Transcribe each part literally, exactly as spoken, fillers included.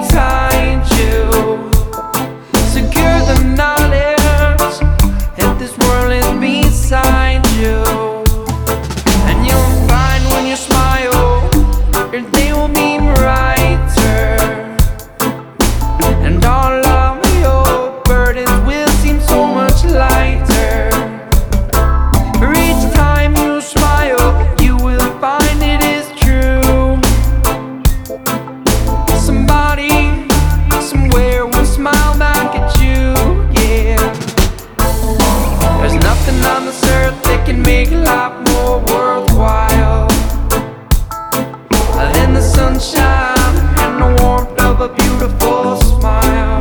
behind you. Secure the knowledge that this world is beside you. And you'll find when you smile, your day will be brighter, and all of your burdens will seem so much lighter. For each time you smile, you will find it is true. Somebody, somewhere will smile back at you, yeah. There's nothing on this earth that can make life more worthwhile than the sunshine and the warmth of a beautiful smile.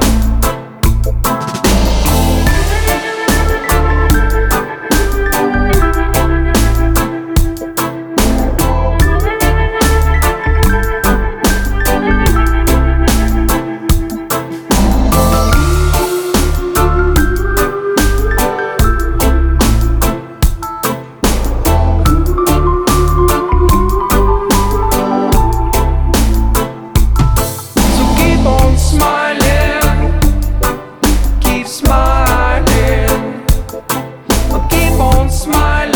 Smiling, keep smiling, keep on smiling.